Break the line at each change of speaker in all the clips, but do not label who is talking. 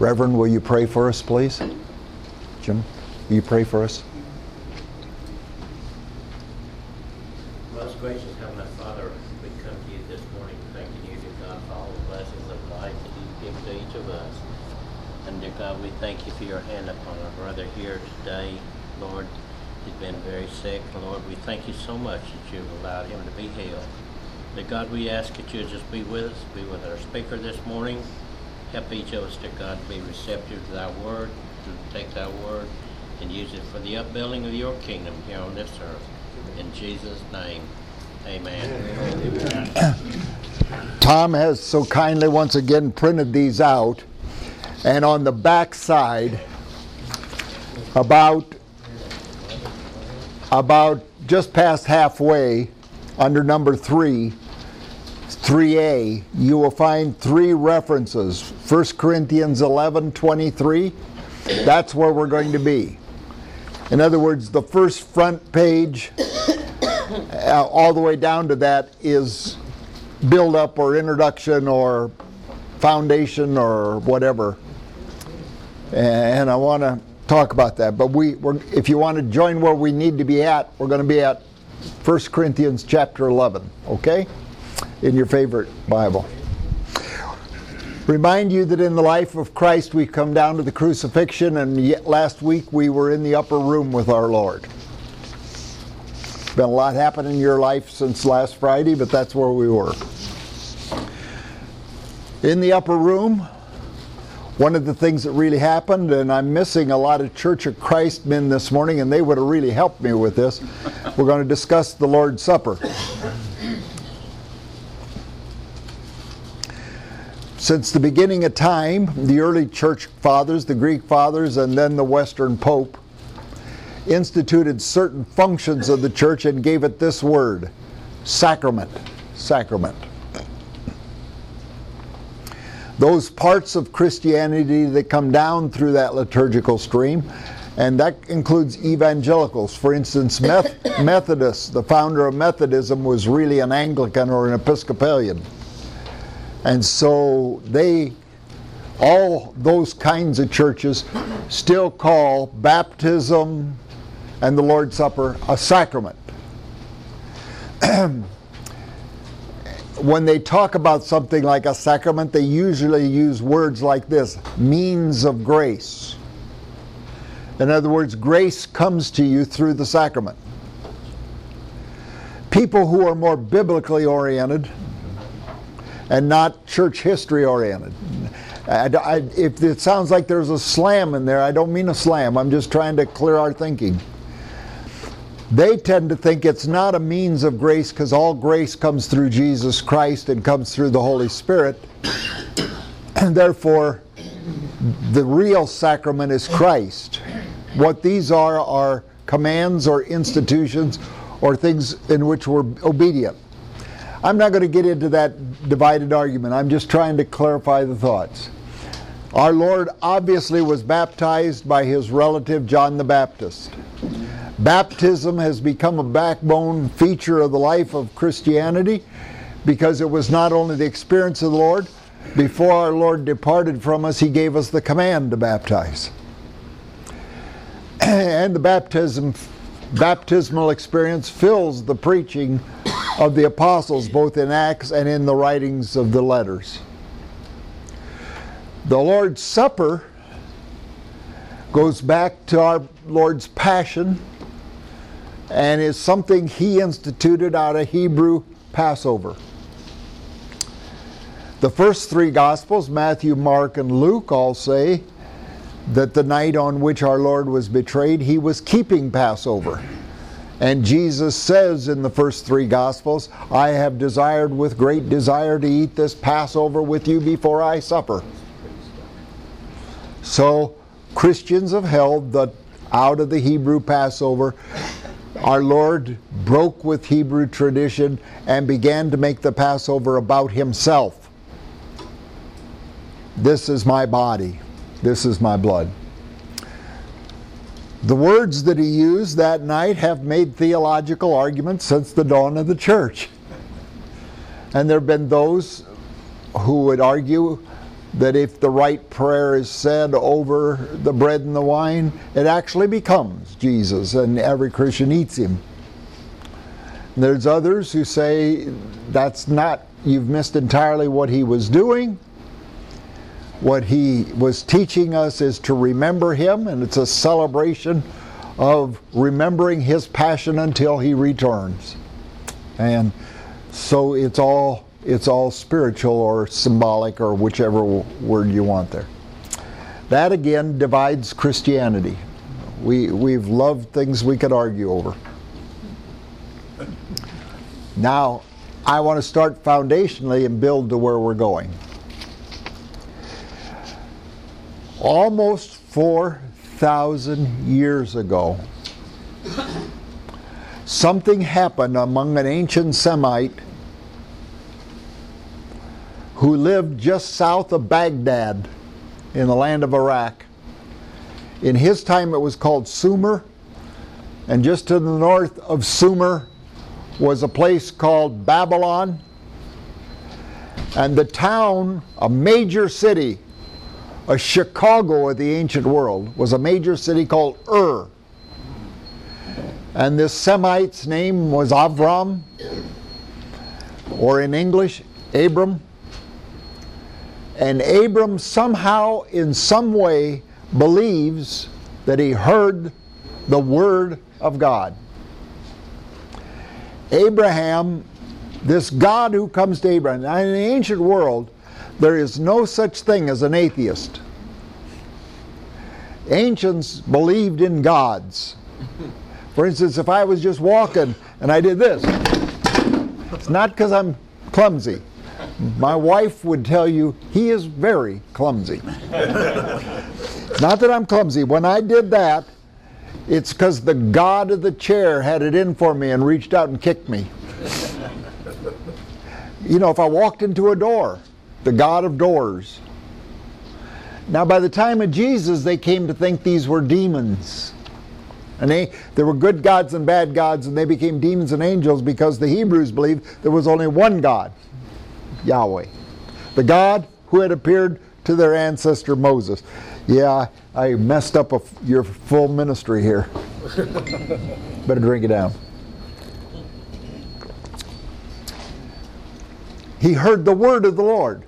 Reverend, will you pray for us, please? Jim, will you pray for us?
Most gracious Heavenly Father, we come to you this morning thanking you, dear God, for all the blessings of life that you've given to each of us. And dear God, we thank you for your hand upon our brother here today. Lord, he's been very sick. Lord, we thank you so much that you've allowed him to be healed. Dear God, we ask that you just be with us, be with our speaker this morning. Help each of us, dear God, to be receptive to thy word, to take thy word and use it for the upbuilding of your kingdom here on this earth. In Jesus' name, amen.
Tom has so kindly once again printed these out, and on the back side, about just past halfway, under number 3A, you will find 3 references. 1 Corinthians 11:23, that's where we're going to be. In other words, the first front page, all the way down to that, is build-up or introduction or foundation or whatever. And I want to talk about that. But if you want to join where we need to be at, we're going to be at 1 Corinthians chapter 11, okay? In your favorite Bible. Remind you that in the life of Christ we come down to the crucifixion, and yet last week we were in the upper room with our Lord. Been a lot happened in your life since last Friday, but that's where we were. In the upper room, one of the things that really happened, and I'm missing a lot of Church of Christ men this morning, and they would have really helped me with this, we're going to discuss the Lord's Supper. Since the beginning of time, the early church fathers, the Greek fathers, and then the Western Pope instituted certain functions of the church and gave it this word: sacrament. Sacrament. Those parts of Christianity that come down through that liturgical stream, and that includes evangelicals. For instance, Methodists, the founder of Methodism was really an Anglican or an Episcopalian. And so all those kinds of churches still call baptism and the Lord's Supper a sacrament. When they talk about something like a sacrament, they usually use words like this: means of grace. In other words, grace comes to you through the sacrament. People who are more biblically oriented and not church history oriented. If it sounds like there's a slam in there, I don't mean a slam. I'm just trying to clear our thinking. They tend to think it's not a means of grace because all grace comes through Jesus Christ and comes through the Holy Spirit. And therefore, the real sacrament is Christ. What these are commands or institutions or things in which we're obedient. I'm not going to get into that divided argument. I'm just trying to clarify the thoughts. Our Lord obviously was baptized by his relative John the Baptist. Baptism has become a backbone feature of the life of Christianity because it was not only the experience of the Lord. Before our Lord departed from us, he gave us the command to baptize. And the baptismal experience fills the preaching of the apostles, both in Acts and in the writings of the letters. The Lord's Supper goes back to our Lord's Passion and is something he instituted out of Hebrew Passover. The first 3 Gospels, Matthew, Mark, and Luke, all say that the night on which our Lord was betrayed, he was keeping Passover. And Jesus says in the first 3 Gospels, I have desired with great desire to eat this Passover with you before I suffer. So Christians have held that out of the Hebrew Passover, our Lord broke with Hebrew tradition and began to make the Passover about himself. This is my body. This is my blood. The words that he used that night have made theological arguments since the dawn of the church. And there have been those who would argue that if the right prayer is said over the bread and the wine, it actually becomes Jesus and every Christian eats him. There's others who say that's not, you've missed entirely what he was doing. What he was teaching us is to remember him, and it's a celebration of remembering his passion until he returns. And so it's all spiritual or symbolic or whichever word you want there. That again divides Christianity. We've loved things we could argue over. Now, I want to start foundationally and build to where we're going. Almost 4,000 years ago, something happened among an ancient Semite who lived just south of Baghdad in the land of Iraq. In his time it was called Sumer, and just to the north of Sumer was a place called Babylon, and the town, a major city, a Chicago of the ancient world, was a major city called Ur. And this Semite's name was Avram, or in English, Abram. And Abram somehow, in some way, believes that he heard the word of God. Abraham, this God who comes to Abraham, now in the ancient world, there is no such thing as an atheist. Ancients believed in gods. For instance, if I was just walking and I did this, it's not because I'm clumsy. My wife would tell you he is very clumsy. Not that I'm clumsy. When I did that, it's because the God of the chair had it in for me and reached out and kicked me. You know, if I walked into a door, the God of doors. Now, by the time of Jesus, they came to think these were demons. And there were good gods and bad gods, and they became demons and angels because the Hebrews believed there was only one God, Yahweh. The God who had appeared to their ancestor Moses. Yeah, I messed up your full ministry here. Better drink it down. He heard the word of the Lord.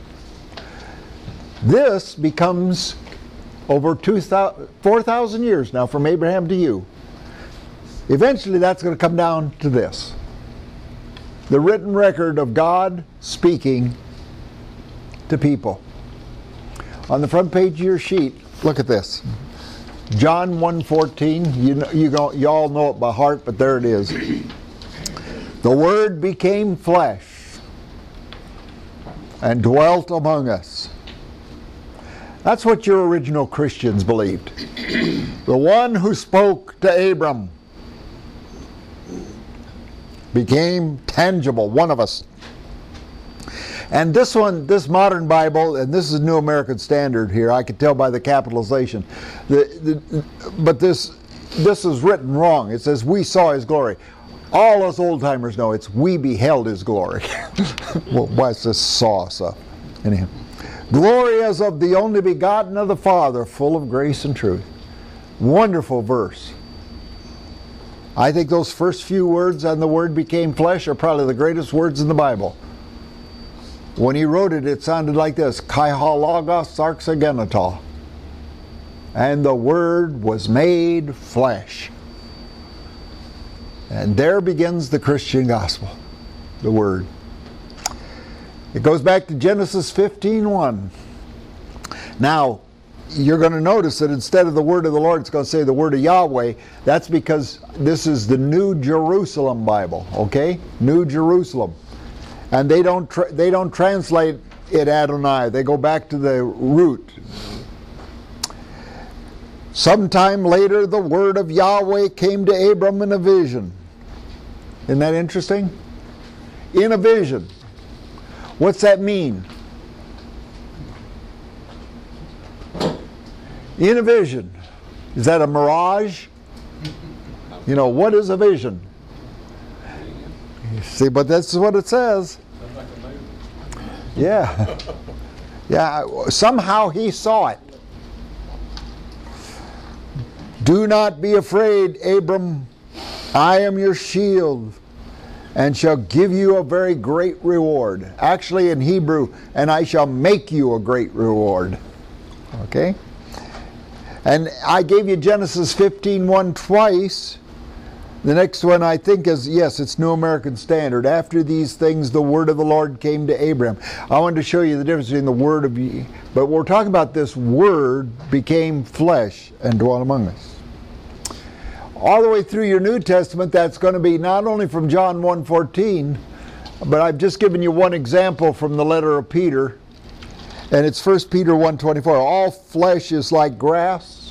This becomes over 4,000 years now from Abraham to you. Eventually that's going to come down to this. The written record of God speaking to people. On the front page of your sheet, look at this. John 1:14, you all know it by heart, but there it is. The Word became flesh and dwelt among us. That's what your original Christians believed. The one who spoke to Abram became tangible, one of us. And this modern Bible, and this is New American Standard here, I could tell by the capitalization. But this is written wrong. It says, we saw his glory. All us old-timers know it's, we beheld his glory. Well, what's this saw stuff? Anyhow. Glory as of the only begotten of the Father, full of grace and truth. Wonderful verse. I think those first few words, and the Word became flesh, are probably the greatest words in the Bible. When he wrote it, it sounded like this, Kai ha logos sarxagenata. And the Word was made flesh. And there begins the Christian gospel, the Word. It goes back to Genesis 15:1. Now, you're going to notice that instead of the word of the Lord, it's going to say the word of Yahweh. That's because this is the New Jerusalem Bible, okay? New Jerusalem. And they don't translate it Adonai. They go back to the root. Sometime later, the word of Yahweh came to Abram in a vision. Isn't that interesting? In a vision. What's that mean? In a vision. Is that a mirage? You know, what is a vision? See, but that's what it says. Yeah. Yeah, somehow he saw it. Do not be afraid, Abram. I am your shield and shall give you a very great reward. Actually in Hebrew, and I shall make you a great reward. Okay? And I gave you Genesis 15:1 twice. The next one I think is, yes, it's New American Standard. After these things, the word of the Lord came to Abraham. I wanted to show you the difference between the word of, but we're talking about this word became flesh and dwelt among us. All the way through your New Testament, that's going to be not only from John 1:14, but I've just given you one example from the letter of Peter, and it's 1 Peter 1:24. All flesh is like grass,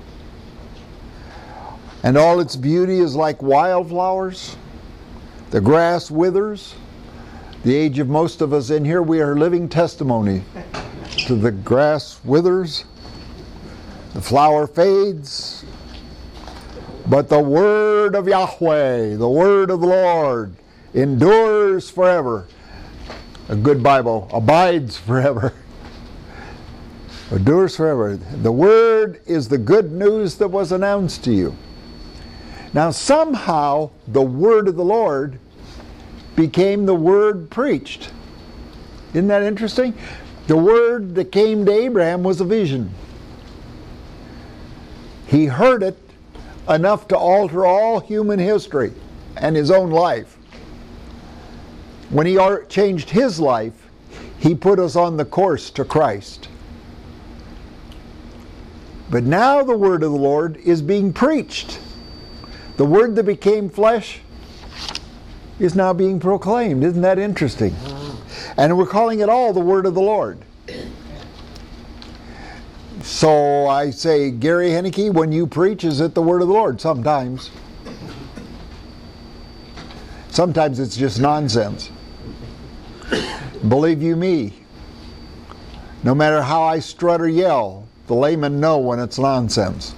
and all its beauty is like wildflowers. The grass withers. The age of most of us in here, we are living testimony to the grass withers, the flower fades, but the word of Yahweh, the word of the Lord, endures forever. A good Bible, abides forever. Endures forever. The word is the good news that was announced to you. Now somehow the word of the Lord became the word preached. Isn't that interesting? The word that came to Abraham was a vision. He heard it enough to alter all human history and his own life. When he changed his life, he put us on the course to Christ. But now the word of the Lord is being preached. The word that became flesh is now being proclaimed. Isn't that interesting? And we're calling it all the word of the Lord. So I say, Gary Hennicky, when you preach, is it the word of the Lord? Sometimes. Sometimes it's just nonsense. Believe you me, no matter how I strut or yell, the laymen know when it's nonsense.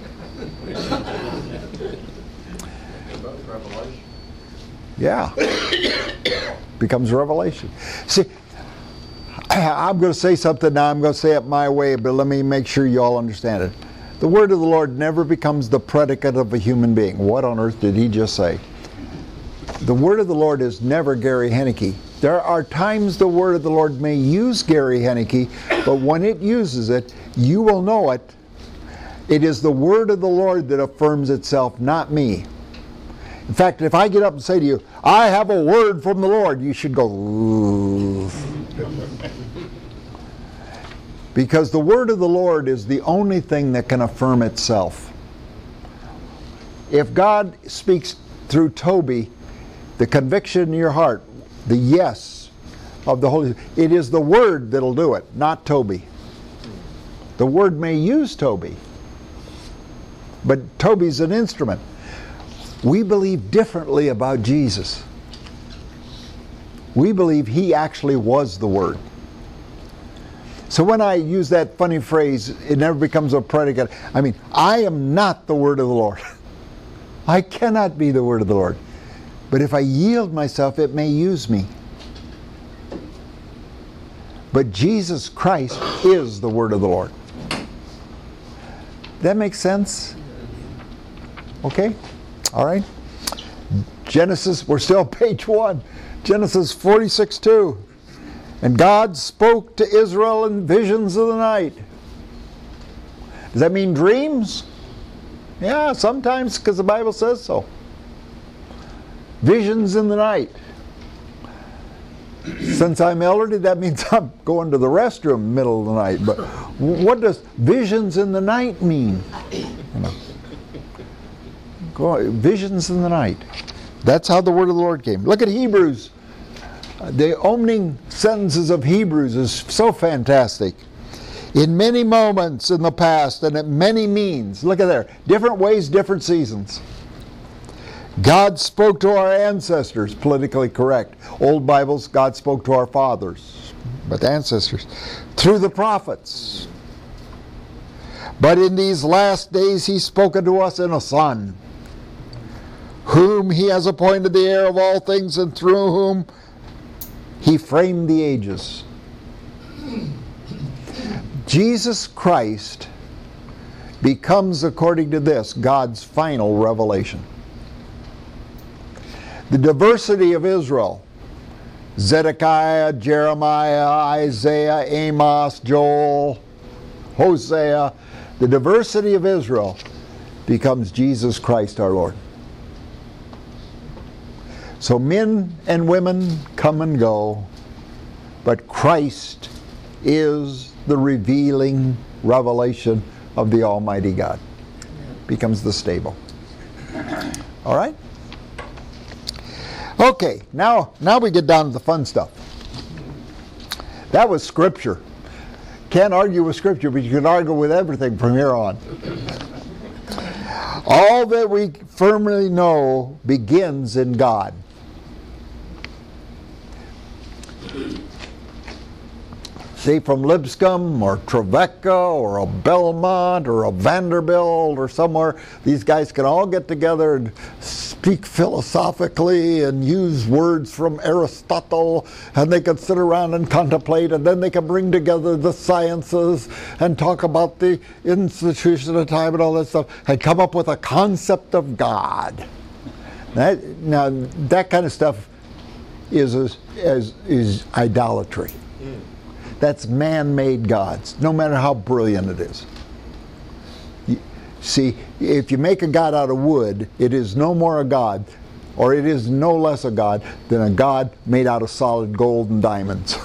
Yeah. Becomes revelation. See, I'm going to say something now. I'm going to say it my way, but let me make sure you all understand it. The word of the Lord never becomes the predicate of a human being. What on earth did he just say? The word of the Lord is never Gary Hennicky. There are times the word of the Lord may use Gary Hennicky, but when it uses it, you will know it. It is the word of the Lord that affirms itself, not me. In fact, if I get up and say to you, I have a word from the Lord, you should go, ooh. Because the word of the Lord is the only thing that can affirm itself. If God speaks through Toby, the conviction in your heart, the yes of the Holy Spirit, it is the word that'll do it, not Toby. The word may use Toby, but Toby's an instrument. We believe differently about Jesus. We believe he actually was the Word. So when I use that funny phrase, it never becomes a predicate. I mean, I am not the Word of the Lord. I cannot be the Word of the Lord. But if I yield myself, it may use me. But Jesus Christ is the Word of the Lord. That makes sense? Okay? All right. Genesis, we're still page 1. Genesis 46:2. And God spoke to Israel in visions of the night. Does that mean dreams? Yeah, sometimes, because the Bible says so. Visions in the night. Since I'm elderly, that means I'm going to the restroom in the middle of the night. But what does visions in the night mean? You know. Visions in the night. That's how the word of the Lord came. Look at Hebrews. The opening sentences of Hebrews is so fantastic. In many moments in the past and at many means, look at there, different ways, different seasons. God spoke to our ancestors, politically correct. Old Bibles, God spoke to our fathers, but the ancestors, through the prophets. But in these last days He's spoken to us in a Son, whom He has appointed the heir of all things, and through whom He framed the ages. Jesus Christ becomes, according to this, God's final revelation. The diversity of Israel, Zedekiah, Jeremiah, Isaiah, Amos, Joel, Hosea, the diversity of Israel becomes Jesus Christ our Lord. So men and women come and go, but Christ is the revealing revelation of the Almighty God. Becomes the stable. All right? Okay, now we get down to the fun stuff. That was Scripture. Can't argue with Scripture, but you can argue with everything from here on. All that we firmly know begins in God. See, from Lipscomb or Trevecca or a Belmont or a Vanderbilt or somewhere, these guys can all get together and speak philosophically and use words from Aristotle, and they can sit around and contemplate, and then they can bring together the sciences and talk about the institution of time and all that stuff and come up with a concept of God. Now that kind of stuff is idolatry. That's man-made gods, no matter how brilliant it is. See, if you make a god out of wood, it is no more a god, or it is no less a god than a god made out of solid gold and diamonds.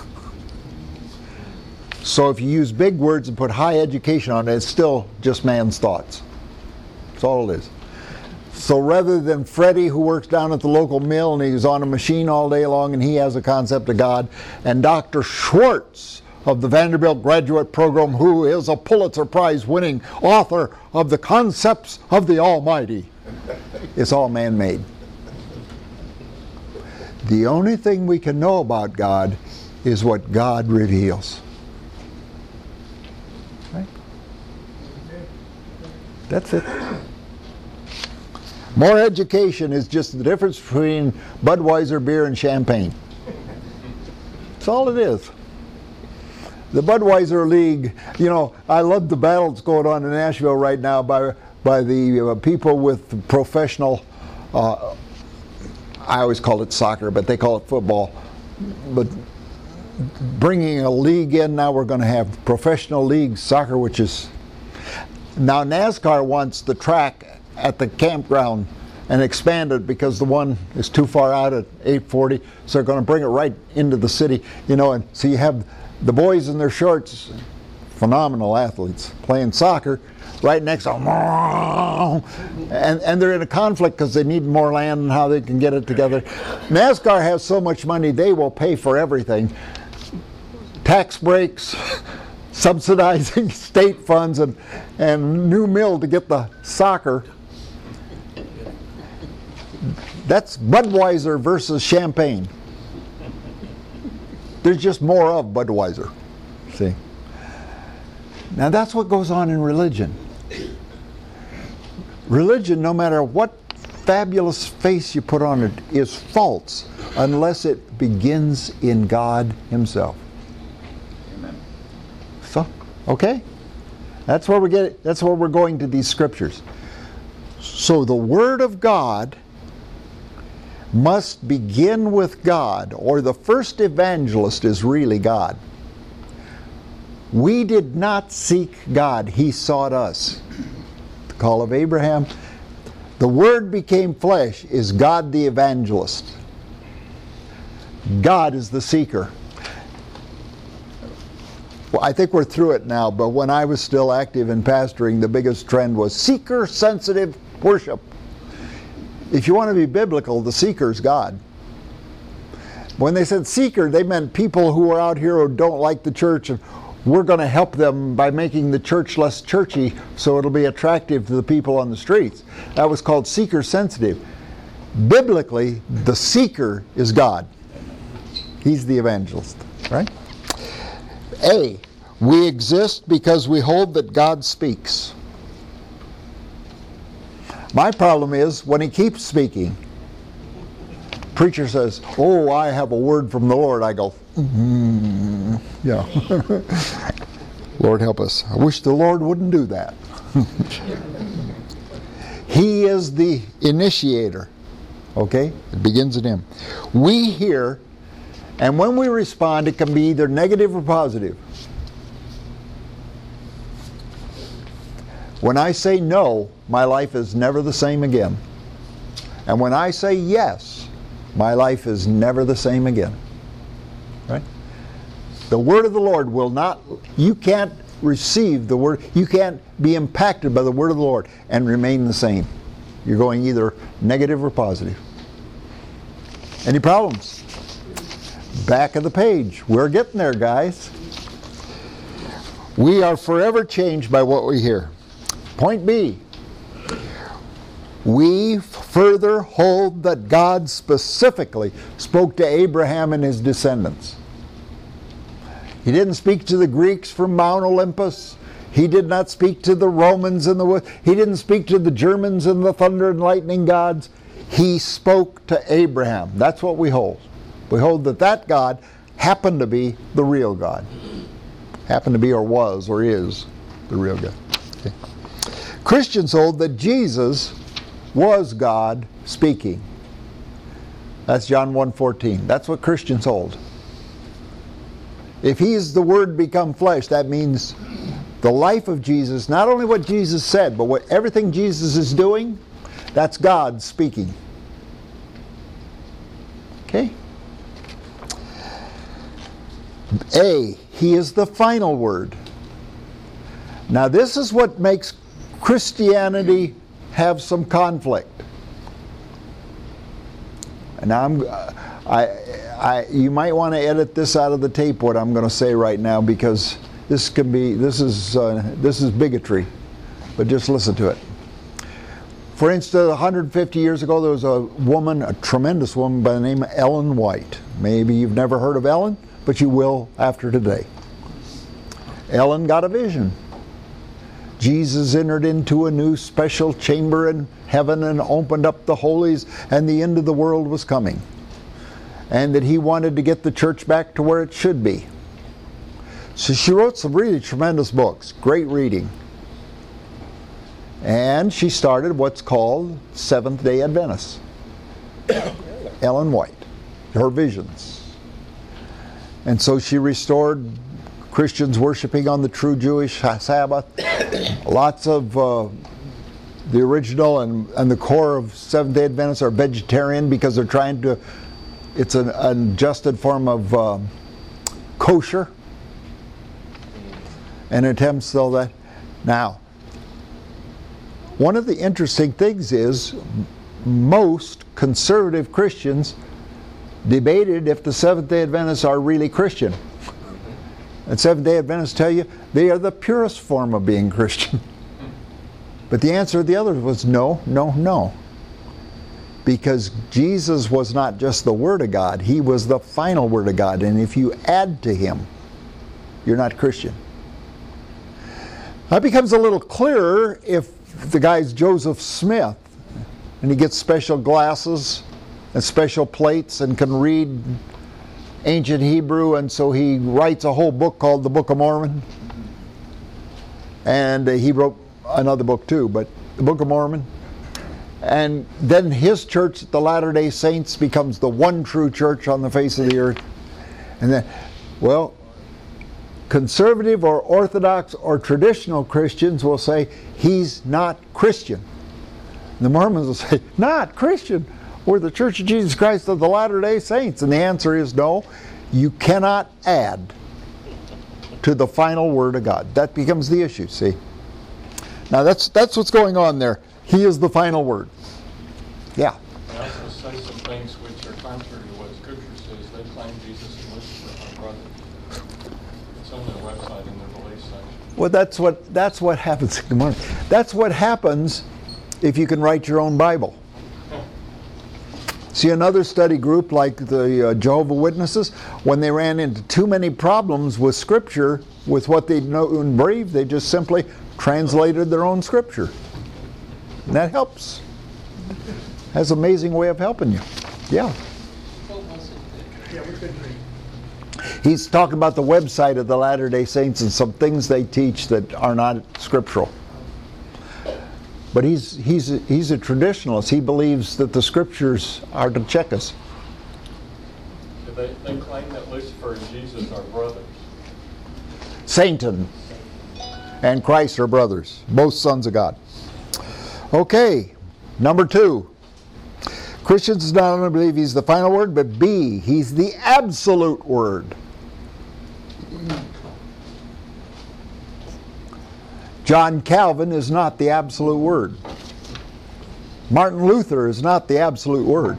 So if you use big words and put high education on it, it's still just man's thoughts. That's all it is. So rather than Freddie, who works down at the local mill and he's on a machine all day long and he has a concept of God, and Dr. Schwartz of the Vanderbilt graduate program, who is a Pulitzer Prize winning author of The Concepts of the Almighty, it's all man-made. The only thing we can know about God is what God reveals. Right? That's it. More education is just the difference between Budweiser beer and champagne. That's all it is. The Budweiser League, you know, I love the battles going on in Nashville right now by the people with professional, I always call it soccer, but they call it football. But bringing a league in, now we're going to have professional league soccer, which is, now NASCAR wants the track at the campground and expand it because the one is too far out at 840, so they're going to bring it right into the city, you know, and so you have the boys in their shorts, phenomenal athletes, playing soccer, right next to them, and they're in a conflict because they need more land and how they can get it together. NASCAR has so much money, they will pay for everything. Tax breaks, subsidizing state funds, and new mill to get the soccer. That's Budweiser versus champagne. There's just more of Budweiser. See? Now that's what goes on in religion. Religion, no matter what fabulous face you put on it, is false unless it begins in God Himself. Amen. So, okay? That's where we're going to these scriptures. So the Word of God must begin with God, or the first evangelist is really God. We did not seek God, He sought us. The call of Abraham. The Word became flesh is God the evangelist. God is the seeker. Well, I think we're through it now, but when I was still active in pastoring, the biggest trend was seeker-sensitive worship. If you want to be biblical, the seeker's God. When they said seeker, they meant people who are out here who don't like the church, and we're going to help them by making the church less churchy so it'll be attractive to the people on the streets. That was called seeker-sensitive. Biblically, the seeker is God. He's the evangelist, right? A, we exist because we hold that God speaks. My problem is when He keeps speaking. Preacher says, "Oh, I have a word from the Lord." I go, yeah. Lord help us. I wish the Lord wouldn't do that. He is the initiator. Okay? It begins in Him. We hear, and when we respond, it can be either negative or positive. When I say no, my life is never the same again. And when I say yes, my life is never the same again. Right? The word of the Lord will not, you can't receive the word, you can't be impacted by the word of the Lord and remain the same. You're going either negative or positive. Any problems? Back of the page. We're getting there, guys. We are forever changed by what we hear. Point B. We further hold that God specifically spoke to Abraham and his descendants. He didn't speak to the Greeks from Mount Olympus. He did not speak to the Romans in the woods. He didn't speak to the Germans and the thunder and lightning gods. He spoke to Abraham. That's what we hold. We hold that that God happened to be the real God. Happened to be or was or is the real God. Okay. Christians hold that Jesus was God speaking. That's John 1:14. That's what Christians hold. If He is the Word become flesh, that means the life of Jesus, not only what Jesus said, but what everything Jesus is doing, that's God speaking. Okay? A, He is the final word. Now this is what makes Christianity have some conflict. And now you might want to edit this out of the tape, what I'm going to say right now, because this is bigotry. But just listen to it. For instance, 150 years ago, there was a woman, a tremendous woman by the name of Ellen White. Maybe you've never heard of Ellen, but you will after today. Ellen got a vision. Jesus entered into a new special chamber in heaven and opened up the holies, and the end of the world was coming. And that He wanted to get the church back to where it should be. So she wrote some really tremendous books, great reading. And she started what's called Seventh-day Adventists. Ellen White, her visions. And so she restored Christians worshiping on the true Jewish Sabbath. Lots of the original and the core of Seventh-day Adventists are vegetarian because they're trying to, it's an adjusted form of kosher. And attempts so that. Now, one of the interesting things is most conservative Christians debated if the Seventh-day Adventists are really Christian. And Seventh-day Adventists tell you they are the purest form of being Christian. But the answer of the others was no, no, no. Because Jesus was not just the Word of God, He was the final Word of God. And if you add to Him, you're not Christian. That becomes a little clearer if the guy's Joseph Smith and he gets special glasses and special plates and can read ancient Hebrew, and so he writes a whole book called the Book of Mormon. And he wrote another book too, but the Book of Mormon. And then his church, the Latter-day Saints, becomes the one true church on the face of the earth. And then, well, conservative or Orthodox or traditional Christians will say, he's not Christian. The Mormons will say, not Christian. We're the Church of Jesus Christ of the Latter-day Saints. And the answer is no, you cannot add to the final Word of God. That becomes the issue, see? Now that's what's going on there. He is the final Word. Yeah.
They also say some things which are contrary to what Scripture says. They claim Jesus and Lucifer are brothers. It's on their website in their belief section.
Well, that's what happens. Good morning. That's what happens if you can write your own Bible. See, another study group like the Jehovah's Witnesses, when they ran into too many problems with Scripture, with what they know and believe, they just simply translated their own Scripture. And that helps. Has an amazing way of helping you. Yeah. He's talking about the website of the Latter-day Saints and some things they teach that are not scriptural. But he's a traditionalist. He believes that the scriptures are to check us.
They claim that Lucifer and Jesus are brothers.
Satan and Christ are brothers, both sons of God. Okay, number 2. Christians not only believe he's the final word, but B, he's the absolute word. John Calvin is not the absolute word. Martin Luther is not the absolute word.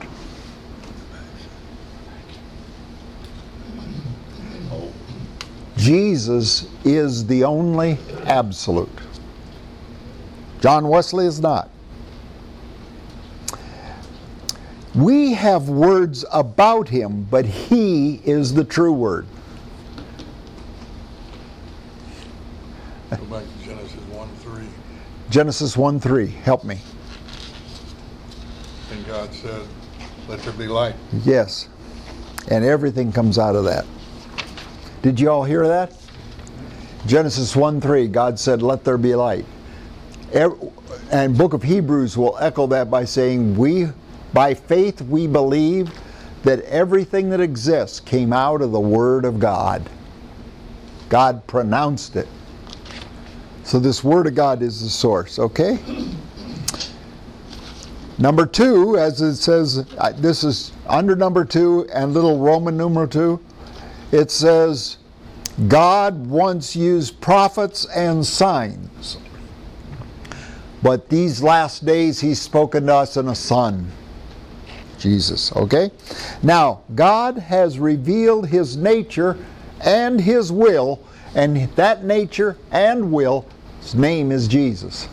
Jesus is the only absolute. John Wesley is not. We have words about him, but he is the true word.
Go back to Genesis 1:3.
Genesis 1:3. Help me.
And God said, "Let there be light."
Yes. And everything comes out of that. Did you all hear that? Genesis 1:3, God said, "Let there be light." And Book of Hebrews will echo that by saying, by faith we believe that everything that exists came out of the Word of God. God pronounced it. So this Word of God is the source, okay? Number 2, as it says, this is under number 2 and little Roman numeral 2, it says, God once used prophets and signs, but these last days he's spoken to us in a Son, Jesus, okay? Now, God has revealed his nature and his will, and that nature and will, his name is Jesus.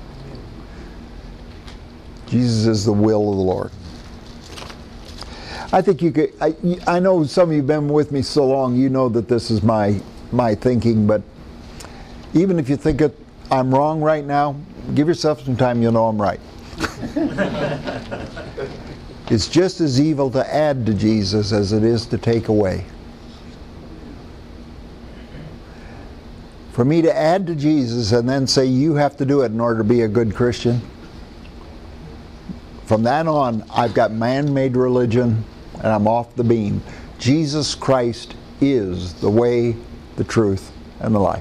Jesus is the will of the Lord. I think you could, I know some of you have been with me so long, you know that this is my thinking, but even if you think I'm wrong right now, give yourself some time, you'll know I'm right. It's just as evil to add to Jesus as it is to take away. For me to add to Jesus and then say you have to do it in order to be a good Christian, from that on I've got man-made religion and I'm off the beam. Jesus Christ is the way, the truth, and the life.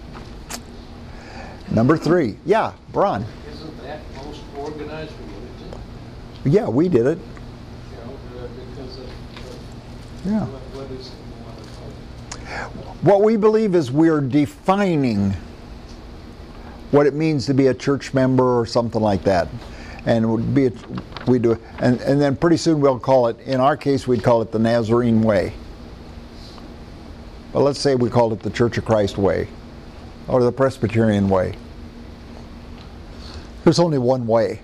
Number 3. Yeah, Bron.
Isn't that most organized religion?
Yeah, we did it.
Because of
Yeah.
what is it you want to call it?
What we believe is we're defining what it means to be a church member or something like that. And it would be we do it, and then pretty soon we'll call it, in our case we'd call it the Nazarene Way. But let's say we called it the Church of Christ Way or the Presbyterian Way. There's only one way.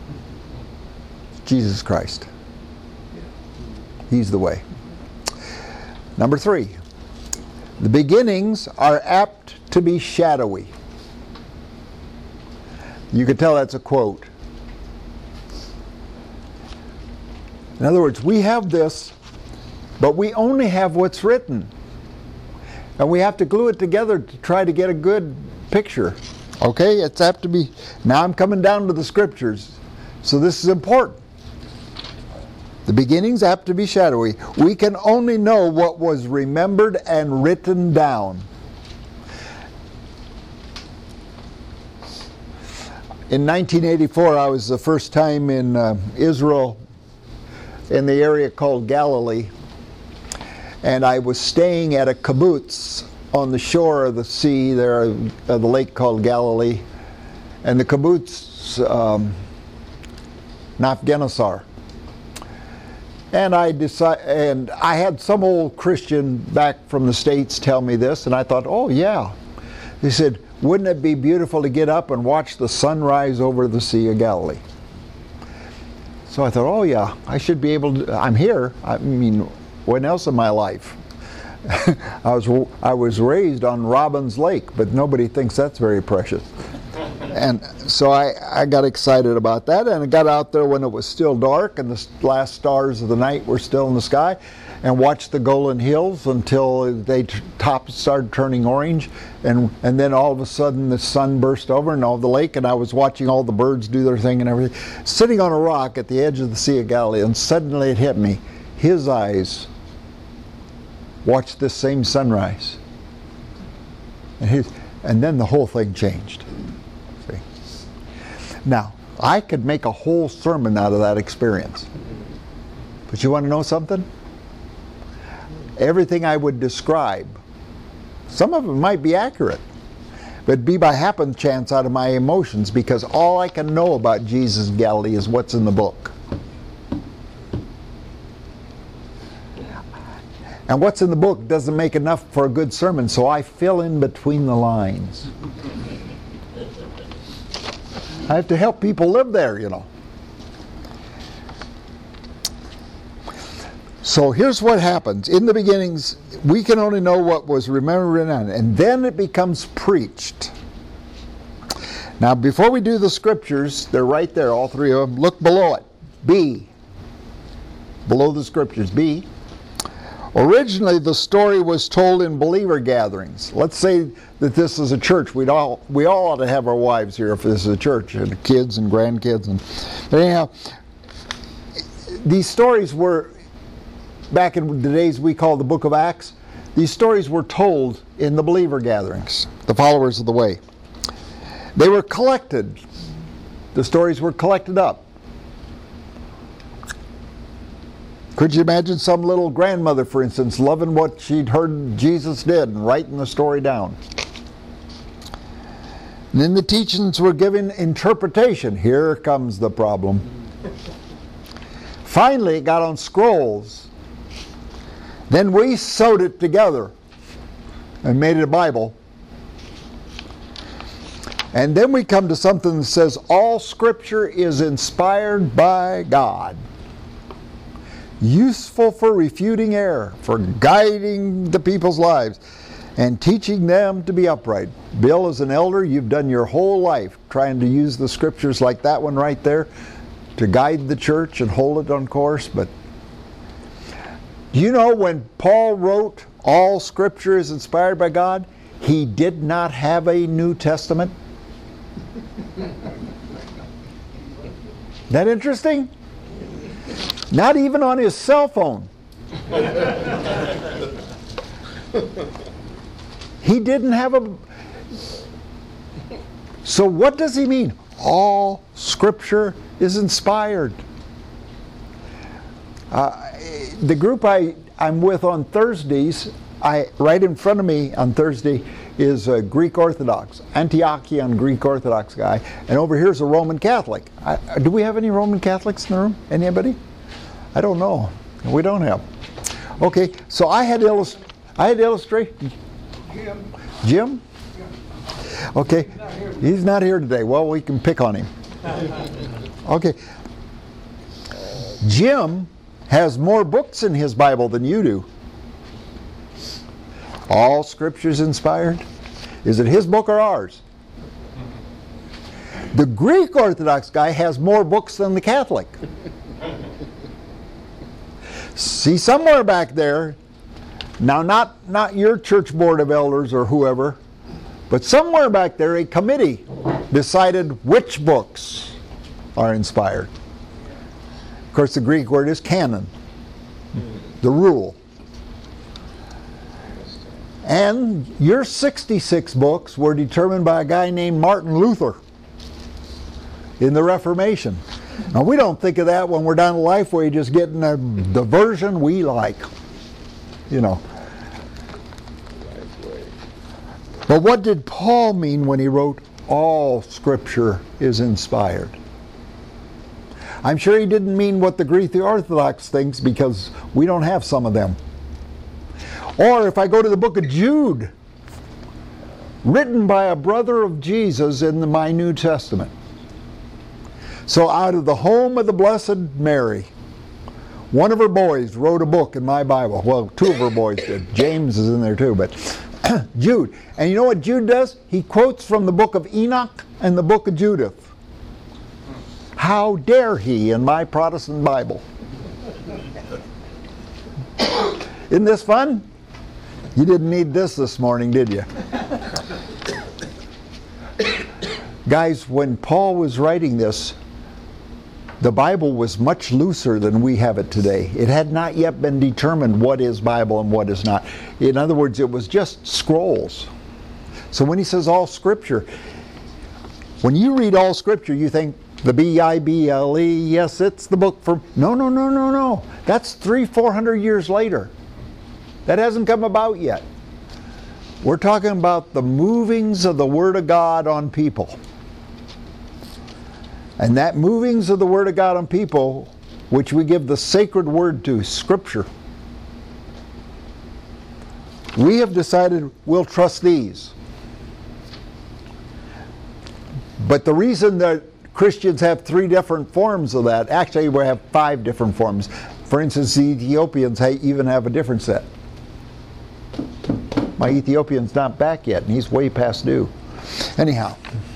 Jesus Christ. He's the way. Number 3. The beginnings are apt to be shadowy. You could tell that's a quote. In other words, we have this, but we only have what's written. And we have to glue it together to try to get a good picture. Okay, it's apt to be. Now I'm coming down to the scriptures. So this is important. The beginnings apt to be shadowy. We can only know what was remembered and written down. In 1984, I was the first time in Israel, in the area called Galilee, and I was staying at a kibbutz on the shore of the sea there, the lake called Galilee, and the kibbutz Nafgenesar. And I had some old Christian back from the States tell me this, and I thought, oh yeah. He said, wouldn't it be beautiful to get up and watch the sunrise over the Sea of Galilee? So I thought, oh yeah, I should be able to, I'm here. I mean, when else in my life? I was raised on Robbins Lake, but nobody thinks that's very precious. And so I got excited about that, and I got out there when it was still dark and the last stars of the night were still in the sky. and watched the Golan Hills until they top started turning orange, and then all of a sudden the sun burst over and all the lake, and I was watching all the birds do their thing and everything, sitting on a rock at the edge of the Sea of Galilee, and suddenly it hit me. His eyes watched this same sunrise. And then the whole thing changed. See? Now, I could make a whole sermon out of that experience. But you want to know something? Everything I would describe, some of it might be accurate, but it'd be by happenstance out of my emotions, because all I can know about Jesus in Galilee is what's in the book. And what's in the book doesn't make enough for a good sermon, so I fill in between the lines. I have to help people live there, you know. So here's what happens. In the beginnings, we can only know what was remembered, and then it becomes preached. Now, before we do the scriptures, they're right there, all three of them. Look below it. B. Below the scriptures. B. Originally, the story was told in believer gatherings. Let's say that this is a church. We all ought to have our wives here if this is a church, and kids and grandkids. But anyhow, these stories were, back in the days we call the Book of Acts, these stories were told in the believer gatherings, the followers of the way. They were collected. The stories were collected up. Could you imagine some little grandmother, for instance, loving what she'd heard Jesus did and writing the story down? And then the teachings were given interpretation. Here comes the problem. Finally, it got on scrolls. Then we sewed it together and made it a Bible. And then we come to something that says all Scripture is inspired by God, useful for refuting error, for guiding the people's lives, and teaching them to be upright. Bill, as an elder, you've done your whole life trying to use the scriptures like that one right there to guide the church and hold it on course. But do you know when Paul wrote all scripture is inspired by God, he did not have a New Testament? Isn't that interesting? Not even on his cell phone. He didn't have a... So what does he mean? All Scripture is inspired. The group I'm with on Thursdays, right in front of me on Thursday is a Greek Orthodox, Antiochian Greek Orthodox guy, and over here's a Roman Catholic. Do we have any Roman Catholics in the room? Anybody? I don't know. We don't have. Okay, so I had to illustrate. Jim? Okay, he's not here today. Well, we can pick on him. Okay. Jim has more books in his Bible than you do. All Scripture's inspired? Is it his book or ours? The Greek Orthodox guy has more books than the Catholic. See, somewhere back there, now not your church board of elders or whoever, but somewhere back there a committee decided which books are inspired. Of course, the Greek word is canon, the rule. And your 66 books were determined by a guy named Martin Luther in the Reformation. Now, we don't think of that when we're down at Lifeway, just getting the version we like, you know. But what did Paul mean when he wrote, all Scripture is inspired? I'm sure he didn't mean what the Greek Orthodox thinks, because we don't have some of them. Or if I go to the book of Jude, written by a brother of Jesus in my New Testament. So out of the home of the Blessed Mary, one of her boys wrote a book in my Bible. Well, two of her boys did. James is in there too, but Jude. And you know what Jude does? He quotes from the book of Enoch and the book of Judith. How dare he in my Protestant Bible? Isn't this fun? You didn't need this morning, did you? Guys, when Paul was writing this, the Bible was much looser than we have it today. It had not yet been determined what is Bible and what is not. In other words, it was just scrolls. So when he says all Scripture, when you read all Scripture, you think the Bible, yes, it's the book for... No. That's 300-400 years later. That hasn't come about yet. We're talking about the movings of the Word of God on people. And that movings of the Word of God on people, which we give the sacred word to, Scripture, we have decided we'll trust these. But the reason that Christians have 3 different forms of that, actually we have 5 different forms. For instance, the Ethiopians even have a different set. My Ethiopian's not back yet, and he's way past due. Anyhow.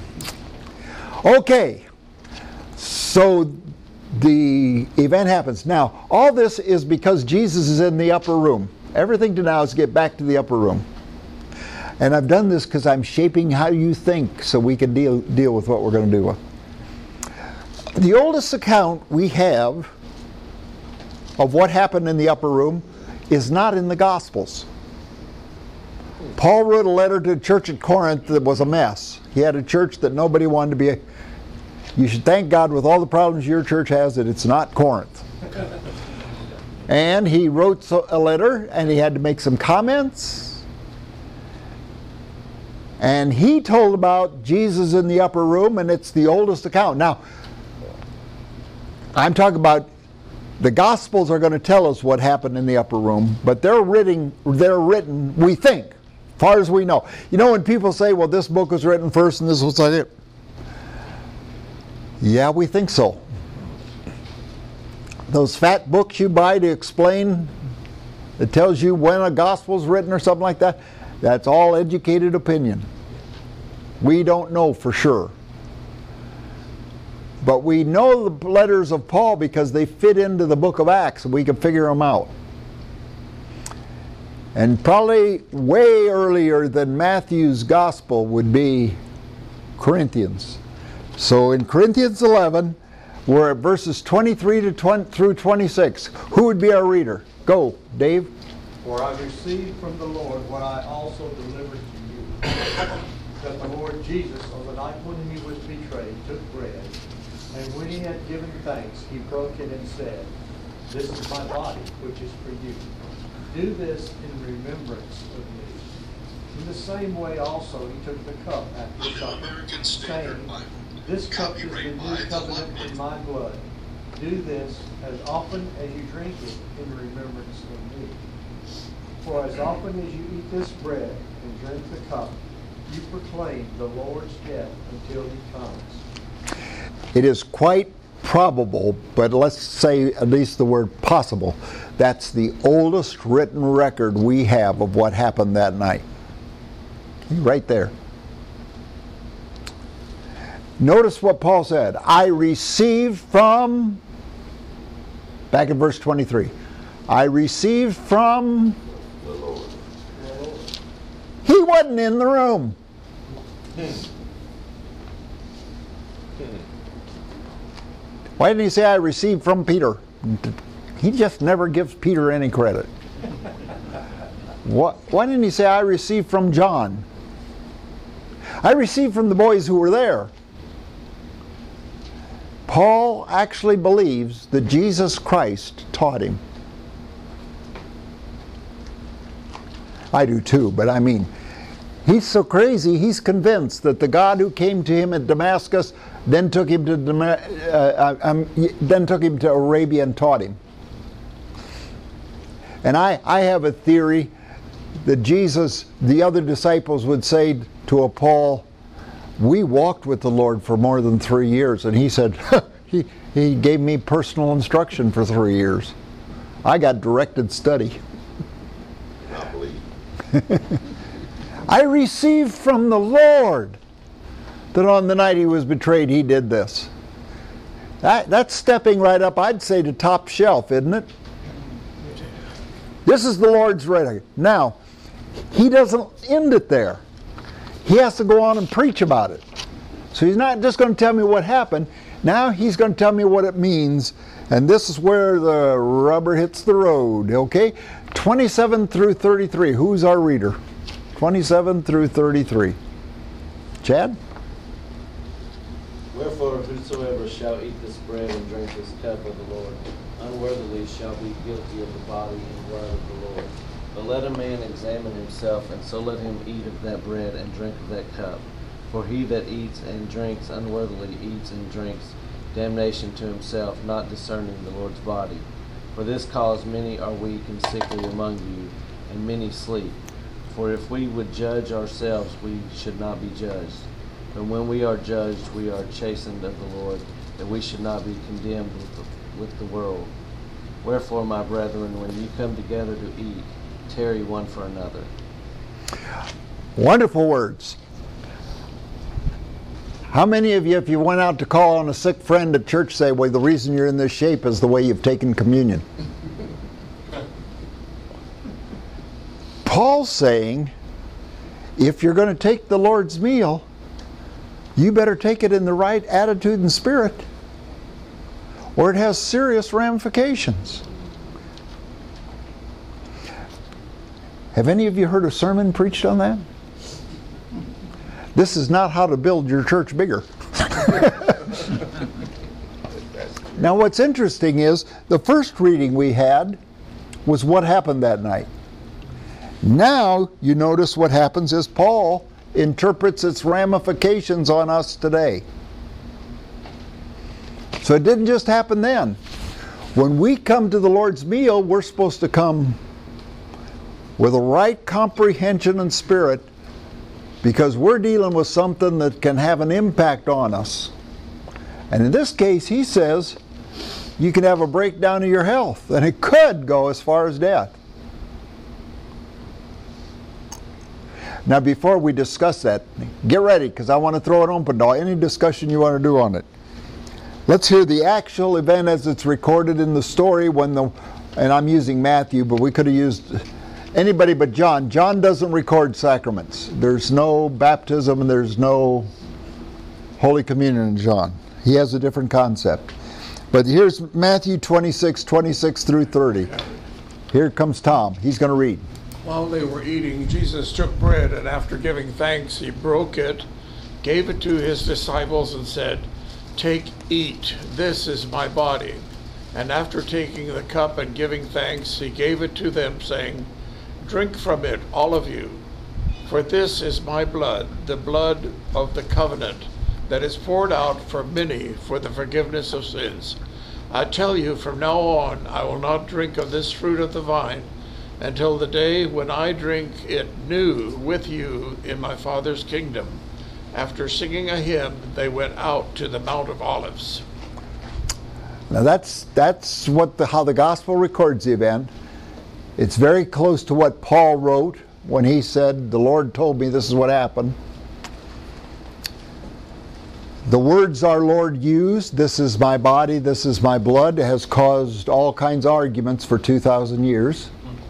Okay. So the event happens. Now, all this is because Jesus is in the upper room. Everything to now is get back to the upper room. And I've done this because I'm shaping how you think so we can deal with what we're going to do. The oldest account we have of what happened in the upper room is not in the Gospels. Paul wrote a letter to the church at Corinth that was a mess. He had a church that nobody wanted to be. You should thank God with all the problems your church has that it's not Corinth. And he wrote a letter and he had to make some comments. And he told about Jesus in the upper room, and it's the oldest account. Now, I'm talking about the Gospels are going to tell us what happened in the upper room, but they're written, we think, as far as we know. You know, when people say, well, this book was written first and this was like it. Yeah, we think so. Those fat books you buy to explain, it tells you when a gospel's written or something like that, that's all educated opinion. We don't know for sure. But we know the letters of Paul because they fit into the book of Acts and we can figure them out. And probably way earlier than Matthew's gospel would be Corinthians. So in Corinthians 11, we're at verses 23 through 26. Who would be our reader? Go, Dave.
For I received from the Lord what I also delivered to you, that the Lord Jesus, on the night when he was betrayed, took bread, and when he had given thanks, he broke it and said, This is my body, which is for you. Do this in remembrance of me. In the same way also he took the cup after supper, saying, This cup is the new covenant in my blood. Do this as often as you drink it in remembrance of me. For as often as you eat this bread and drink the cup, you proclaim the Lord's death until he comes.
It is quite probable, but let's say at least the word possible, that's the oldest written record we have of what happened that night. Right there. Notice what Paul said. I received from, back in verse 23, I received from the Lord. He wasn't in the room. Why didn't he say I received from Peter? He just never gives Peter any credit. Why didn't he say I received from John? I received from the boys who were there. Paul actually believes that Jesus Christ taught him. I do too, but I mean, he's so crazy, he's convinced that the God who came to him at Damascus then took him to Arabia and taught him. And I have a theory that Jesus, the other disciples would say to a Paul, we walked with the Lord for more than 3 years. And he said, he gave me personal instruction for 3 years. I got directed study.
I believe.
I received from the Lord that on the night he was betrayed, he did this. That's stepping right up, I'd say, to top shelf, isn't it? This is the Lord's right. Now, he doesn't end it there. He has to go on and preach about it. So he's not just going to tell me what happened. Now he's going to tell me what it means. And this is where the rubber hits the road, okay? 27 through 33. Who's our reader? 27 through 33. Chad?
Wherefore, whosoever shall eat this bread and drink this cup of the Lord unworthily shall be guilty of the body and blood of the Lord. But let a man examine himself, and so let him eat of that bread and drink of that cup. For he that eats and drinks unworthily eats and drinks damnation to himself, not discerning the Lord's body. For this cause many are weak and sickly among you, and many sleep. For if we would judge ourselves, we should not be judged. But when we are judged, we are chastened of the Lord, that we should not be condemned with the world. Wherefore, my brethren, when you come together to eat, tarry one for another.
Wonderful words. How many of you, if you went out to call on a sick friend at church, say, well, the reason you're in this shape is the way you've taken communion? Paul's saying, if you're going to take the Lord's meal, you better take it in the right attitude and spirit, or it has serious ramifications. Have any of you heard a sermon preached on that? This is not how to build your church bigger. Now what's interesting is the first reading we had was what happened that night. Now you notice what happens is Paul interprets its ramifications on us today. So it didn't just happen then. When we come to the Lord's meal, we're supposed to come with a right comprehension and spirit, because we're dealing with something that can have an impact on us. And in this case, he says, you can have a breakdown of your health, and it could go as far as death. Now, before we discuss that, get ready, because I want to throw it open to any discussion you want to do on it. Let's hear the actual event as it's recorded in the story when and I'm using Matthew, but we could have used anybody but John. John doesn't record sacraments. There's no baptism and there's no Holy Communion in John. He has a different concept. But here's Matthew 26 through 30. Here comes Tom. He's going to read.
While they were eating, Jesus took bread, and after giving thanks, he broke it, gave it to his disciples, and said, "Take, eat, this is my body." And after taking the cup and giving thanks, he gave it to them, saying, "Drink from it, all of you, for this is my blood, the blood of the covenant, that is poured out for many for the forgiveness of sins. I tell you, from now on, I will not drink of this fruit of the vine until the day when I drink it new with you in my Father's kingdom." After singing a hymn, they went out to the Mount of Olives.
Now that's how the gospel records the event. It's very close to what Paul wrote when he said, "The Lord told me this is what happened." The words our Lord used, "This is my body, this is my blood," has caused all kinds of arguments for 2,000 years.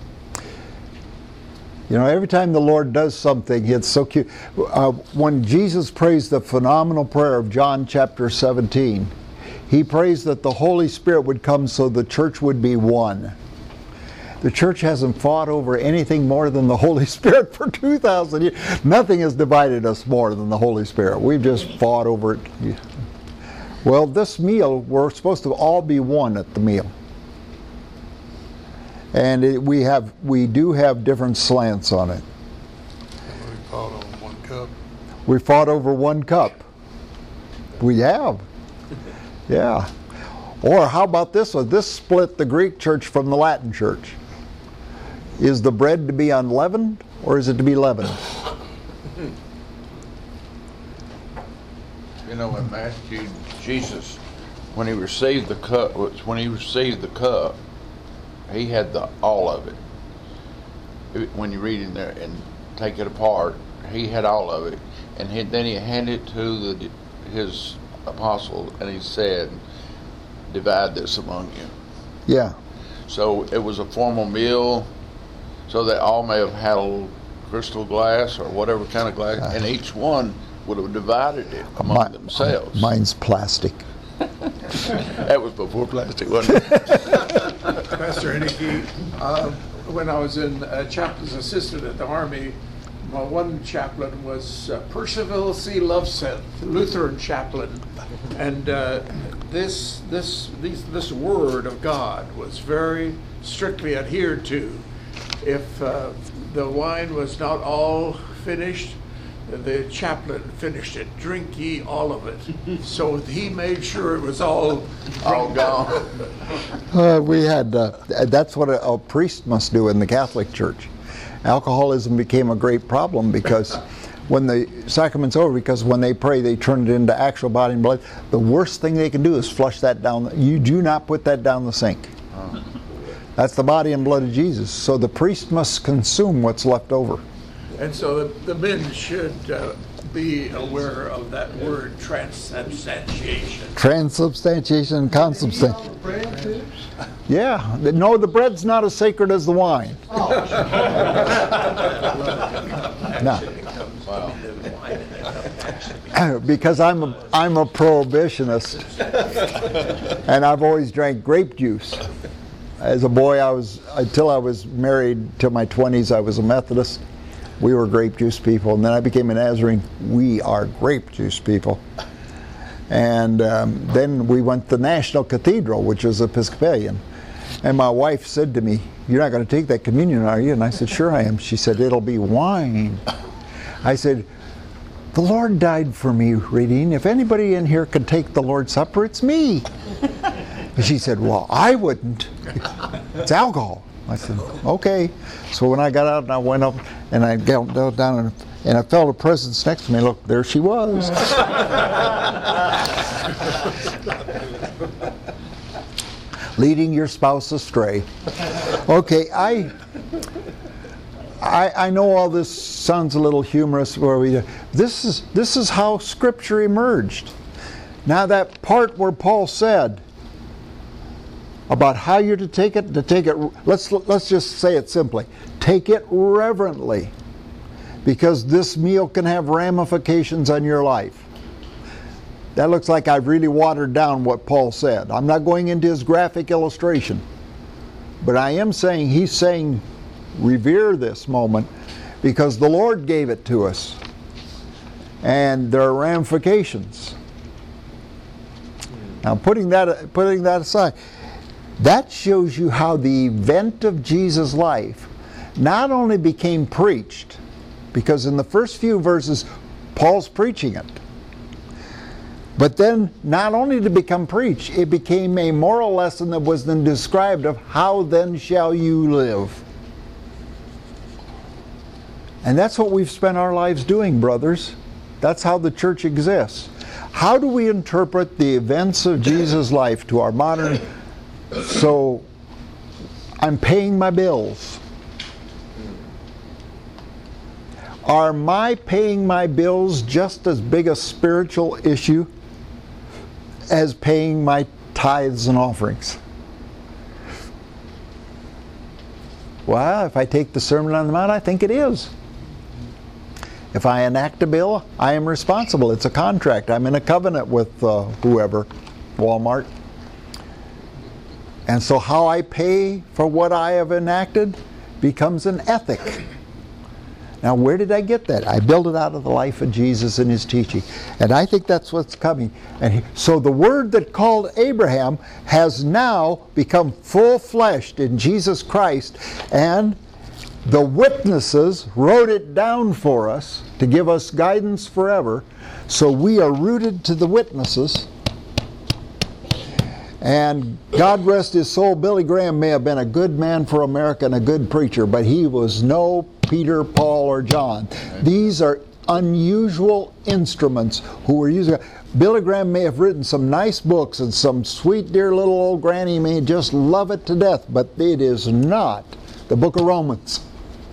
You know, every time the Lord does something, it's so cute. When Jesus prays the phenomenal prayer of John chapter 17, he prays that the Holy Spirit would come so the church would be one. The church hasn't fought over anything more than the Holy Spirit for 2,000 years. Nothing has divided us more than the Holy Spirit. We've just fought over it. Well, this meal, we're supposed to all be one at the meal. And we do have different slants on it.
We fought on one cup.
We fought over one cup. We have. Yeah. Or how about this one? This split the Greek church from the Latin church. Is the bread to be unleavened or is it to be leavened?
You know, in Matthew, Jesus, when he received the cup, he had all of it. When you read in there and take it apart, he had all of it, and then he handed it to his apostles, and he said, "Divide this among you."
Yeah.
So it was a formal meal. So they all may have had a little crystal glass or whatever kind of glass, and each one would have divided it among themselves.
Mine's plastic.
That was before plastic, wasn't it?
Pastor Henneke, when I was in chaplain's assistant at the Army, my one chaplain was Percival C. Loveseth, Lutheran chaplain, and this word of God was very strictly adhered to. If the wine was not all finished, the chaplain finished it. Drink ye all of it. So he made sure it was all
gone.
We had, that's what a priest must do in the Catholic Church. Alcoholism became a great problem because when the sacrament's over, because when they pray, they turn it into actual body and blood. The worst thing they can do is flush that down. You do not put that down the sink. That's the body and blood of Jesus. So the priest must consume what's left over.
And so the men should be aware of that word, transubstantiation.
Transubstantiation and consubstantiation.
Bread too?
Yeah. No, the bread's not as sacred as the wine. No. Because I'm a prohibitionist, and I've always drank grape juice. As a boy, until I was married till my 20s, I was a Methodist. We were grape juice people, and then I became a Nazarene. We are grape juice people. And then we went to the National Cathedral, which was Episcopalian. And my wife said to me, "You're not going to take that communion, are you?" And I said, "Sure I am." She said, "It'll be wine." I said, "The Lord died for me, Radine. If anybody in here could take the Lord's Supper, it's me." And she said, "Well, I wouldn't. It's alcohol." I said, "Okay." So when I got out and I went up and I got down and I felt a presence next to me, look, there she was. Leading your spouse astray. Okay, I know all this sounds a little humorous. This is how Scripture emerged. Now that part where Paul said about how you're to take it, let's just say it simply. Take it reverently, because this meal can have ramifications on your life. That looks like I've really watered down what Paul said. I'm not going into his graphic illustration, but I am saying he's saying revere this moment because the Lord gave it to us, and there are ramifications. Now, putting that aside, that shows you how the event of Jesus' life not only became preached, because in the first few verses, Paul's preaching it, but then not only to become preached, it became a moral lesson that was then described of how then shall you live. And that's what we've spent our lives doing, brothers. That's how the church exists. How do we interpret the events of Jesus' life to our modern? So I'm paying my bills. Are my paying my bills just as big a spiritual issue as paying my tithes and offerings? Well, if I take the Sermon on the Mount, I think it is. If I enact a bill, I am responsible. It's a contract. I'm in a covenant with whoever, Walmart. And so how I pay for what I have enacted becomes an ethic. Now, where did I get that? I built it out of the life of Jesus and his teaching. And I think that's what's coming. And so the word that called Abraham has now become full-fleshed in Jesus Christ, and the witnesses wrote it down for us to give us guidance forever. So we are rooted to the witnesses. And God rest his soul, Billy Graham may have been a good man for America and a good preacher, but he was no Peter, Paul, or John. These are unusual instruments who were using. Billy Graham may have written some nice books, and some sweet dear little old granny may just love it to death, but it is not the book of Romans.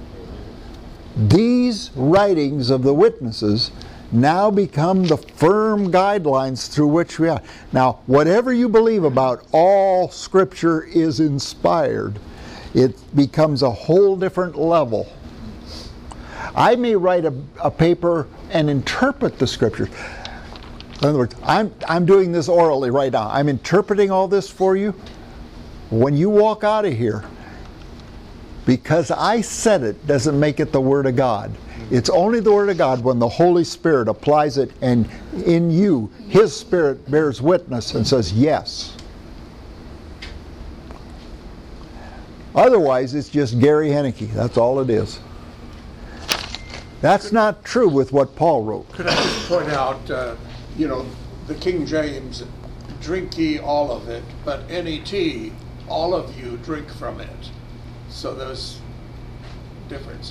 These writings of the witnesses now become the firm guidelines through which we are. Now, whatever you believe about all Scripture is inspired, it becomes a whole different level. I may write a paper and interpret the Scriptures. In other words, I'm doing this orally right now. I'm interpreting all this for you. When you walk out of here, because I said it doesn't make it the Word of God. It's only the Word of God when the Holy Spirit applies it, and in you, His Spirit bears witness and says yes. Otherwise, it's just Gary Hennicky. That's all it is. That's not true with what Paul wrote.
Could I just point out, the King James, drink ye all of it, but NET, all of you drink from it. So there's difference.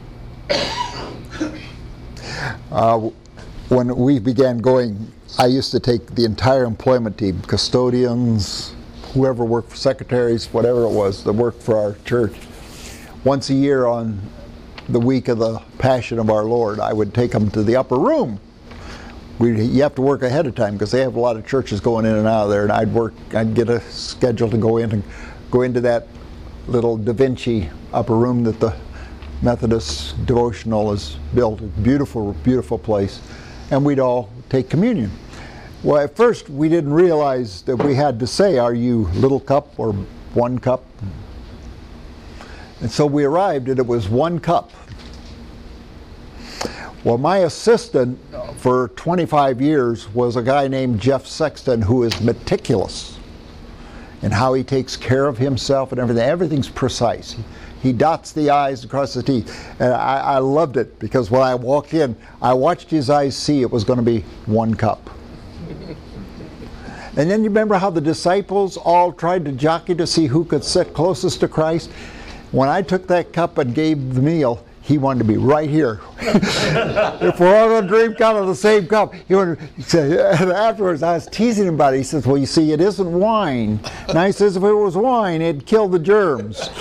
When we began going, I used to take the entire employment team, custodians, whoever worked for secretaries, whatever it was, that worked for our church. Once a year on the week of the Passion of our Lord, I would take them to the upper room. You have to work ahead of time because they have a lot of churches going in and out of there, and I'd get a schedule to go into that little Da Vinci upper room that the Methodist devotional is built. A beautiful, beautiful place. And we'd all take communion. Well, at first we didn't realize that we had to say, are you little cup or one cup? And so we arrived and it was 1 cup. Well, my assistant for 25 years was a guy named Jeff Sexton, who is meticulous in how he takes care of himself and everything. Everything's precise. He dots the I's across the T's. And I loved it because when I walked in, I watched his eyes see it was going to be 1 cup. And then you remember how the disciples all tried to jockey to see who could sit closest to Christ? When I took that cup and gave the meal, he wanted to be right here. If we're all going to drink out of the same cup, he said, and afterwards I was teasing him about it. He says, well, you see, it isn't wine. And I says, if it was wine, it'd kill the germs.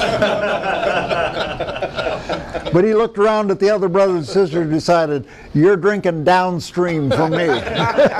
But he looked around at the other brothers and sisters and decided, you're drinking downstream from me.
Hey,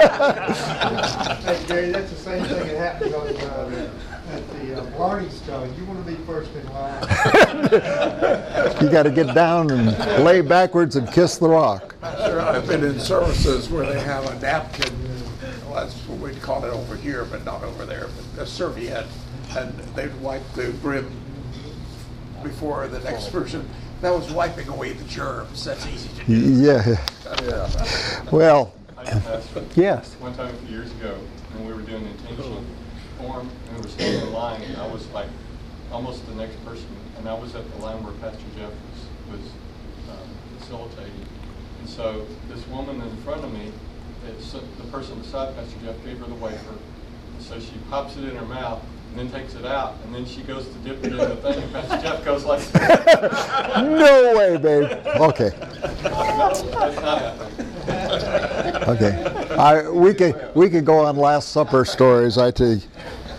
Gary, that's the same thing that happens at the Barney Stone. You want to be first in line.
You got to get down and lay backwards and kiss the rock.
Sure, I've been in services where they have a napkin. Well, that's what we'd call it over here, but not over there. But a serviette, and they'd wipe the brim before the next person. That was wiping away the germs. That's easy to do.
Yeah. Well, yes.
One time a few years ago, when we were doing the intentional form, and we were standing in line, and I was like almost the next person, and I was at the line where Pastor Jeff was facilitating. And so this woman in front of me, the person beside Pastor Jeff gave her the wafer. And so she pops it in her mouth, and then takes it out, and then she goes to dip it in the thing, and Pastor Jeff goes like,
No way, babe. Okay.
no, that's not happening.
Okay. We could go on Last Supper stories, I tell you.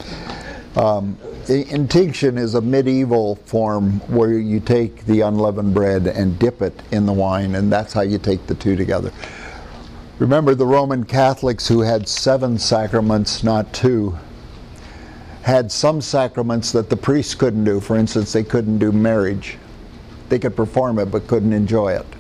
Intinction is a medieval form where you take the unleavened bread and dip it in the wine, and that's how you take the two together. Remember, the Roman Catholics, who had 7 sacraments, not 2, had some sacraments that the priests couldn't do. For instance, they couldn't do marriage. They could perform it but couldn't enjoy it.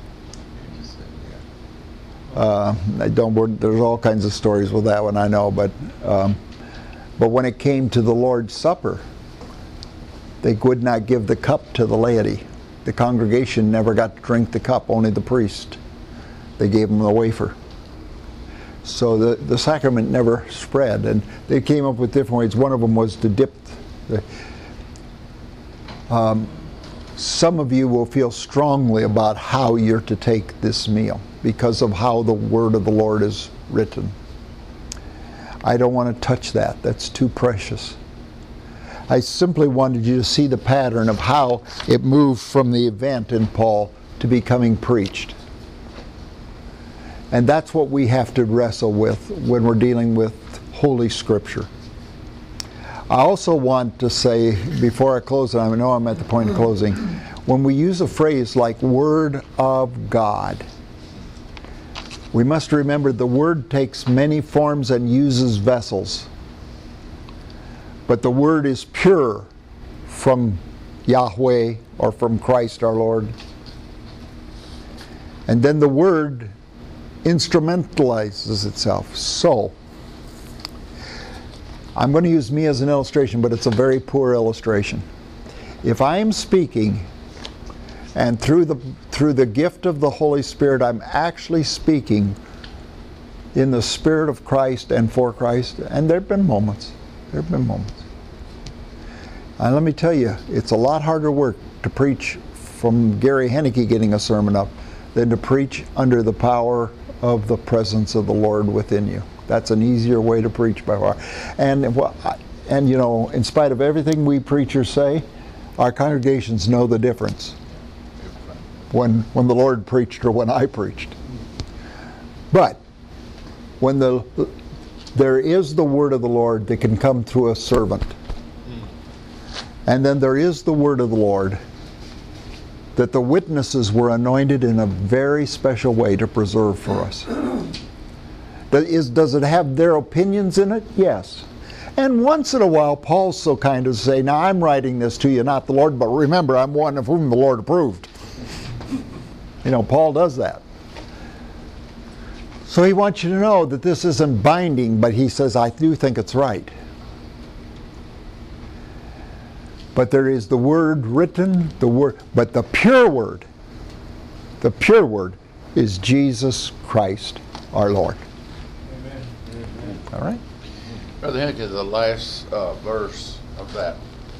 There's all kinds of stories with that one, I know, but when it came to the Lord's Supper, they would not give the cup to the laity. The congregation never got to drink the cup, only the priest. They gave them the wafer. So the sacrament never spread, and they came up with different ways. One of them was to dip. Some of you will feel strongly about how you're to take this meal because of how the word of the Lord is written. I don't want to touch that. That's too precious. I simply wanted you to see the pattern of how it moved from the event in Paul to becoming preached. And that's what we have to wrestle with when we're dealing with Holy Scripture. I also want to say, before I close, and I know I'm at the point of closing, when we use a phrase like Word of God, we must remember the Word takes many forms and uses vessels. But the Word is pure from Yahweh or from Christ our Lord. And then the word instrumentalizes itself. So, I'm going to use me as an illustration, but it's a very poor illustration. If I am speaking, and through the gift of the Holy Spirit, I'm actually speaking in the Spirit of Christ and for Christ, and there have been moments. There have been moments. And let me tell you, it's a lot harder work to preach from Gary Hennicky getting a sermon up than to preach under the power of the presence of the Lord within you. That's an easier way to preach by far. And you know, in spite of everything we preachers say, our congregations know the difference when the Lord preached or when I preached. But when there is the word of the Lord that can come through a servant, and then there is the word of the Lord that the witnesses were anointed in a very special way to preserve for us. Does it have their opinions in it? Yes. And once in a while, Paul's so kind as to say, now I'm writing this to you, not the Lord, but remember, I'm one of whom the Lord approved. You know, Paul does that. So he wants you to know that this isn't binding, but he says, I do think it's right. But there is the word written, but the pure word is Jesus Christ our Lord.
Amen.
All right?
Brother Hennick, the last verse of that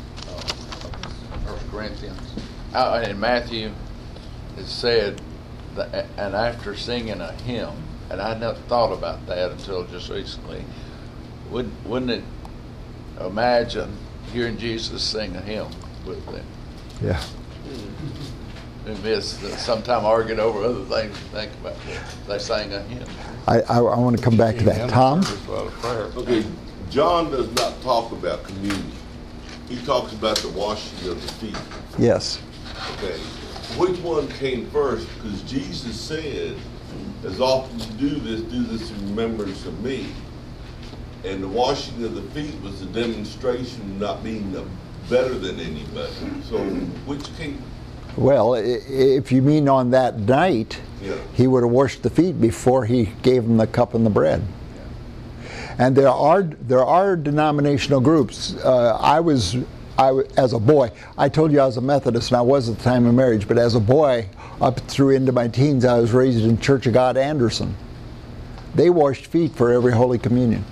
1 Corinthians. In Matthew, it said, and after singing a hymn, and I never thought about that until just recently, wouldn't it imagine hearing Jesus sing a hymn with them?
Yeah.
And miss sometime arguing over other things to think about. They sang a hymn.
I want to come back to that. Tom?
Okay, John does not talk about communion. He talks about the washing of the feet.
Yes.
Okay, which one came first? Because Jesus said, as often as you do this in remembrance of me. And the washing of the feet was a demonstration of not being better than anybody. So which came?
Well, if you mean on that night,
Yeah.
he would have washed the feet before he gave them the cup and the bread. And there are denominational groups. As a boy, I told you I was a Methodist, and I was at the time of marriage, but as a boy, up through into my teens, I was raised in Church of God Anderson. They washed feet for every Holy Communion.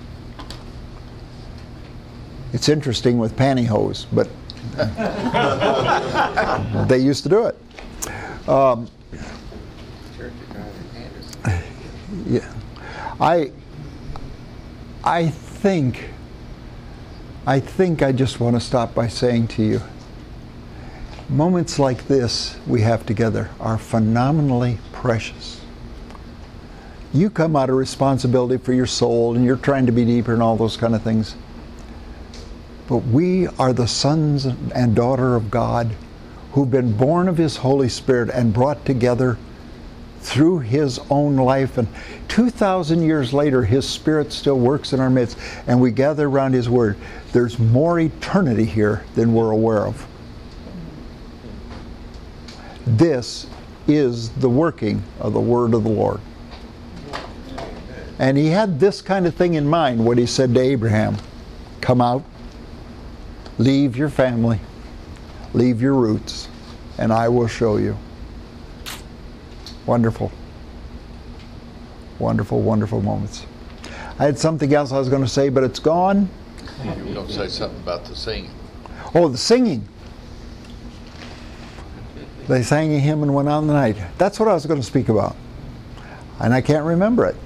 It's interesting with pantyhose, but they used to do it. Yeah, I think I just want to stop by saying to you, moments like this we have together are phenomenally precious. You come out of responsibility for your soul, and you're trying to be deeper and all those kind of things. But we are the sons and daughter of God who've been born of His Holy Spirit and brought together through His own life. And 2,000 years later, His Spirit still works in our midst, and we gather around His Word. There's more eternity here than we're aware of. This is the working of the Word of the Lord. And He had this kind of thing in mind when He said to Abraham, come out, leave your family, leave your roots, and I will show you. Wonderful. Wonderful, wonderful moments. I had something else I was going to say, but it's gone.
You were going to say something about the singing.
Oh, the singing. They sang a hymn and went on the night. That's what I was going to speak about. And I can't remember it.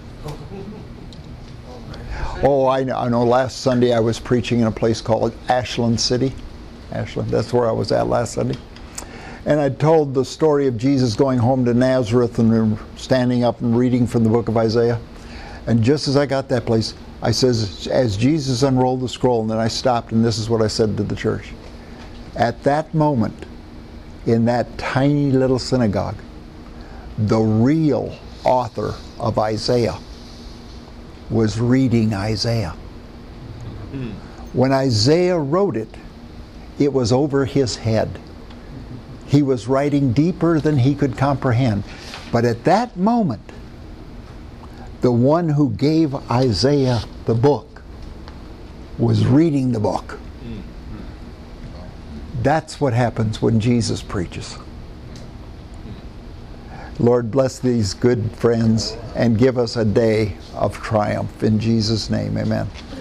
Oh, I know. Last Sunday I was preaching in a place called Ashland City. Ashland, that's where I was at last Sunday. And I told the story of Jesus going home to Nazareth and standing up and reading from the book of Isaiah. And just as I got that place, I says, as Jesus unrolled the scroll, and then I stopped, and this is what I said to the church. At that moment, in that tiny little synagogue, the real author of Isaiah was reading Isaiah. When Isaiah wrote it, it was over his head. He was writing deeper than he could comprehend. But at that moment, the one who gave Isaiah the book was reading the book. That's what happens when Jesus preaches. Lord, bless these good friends and give us a day of triumph. In Jesus' name, amen.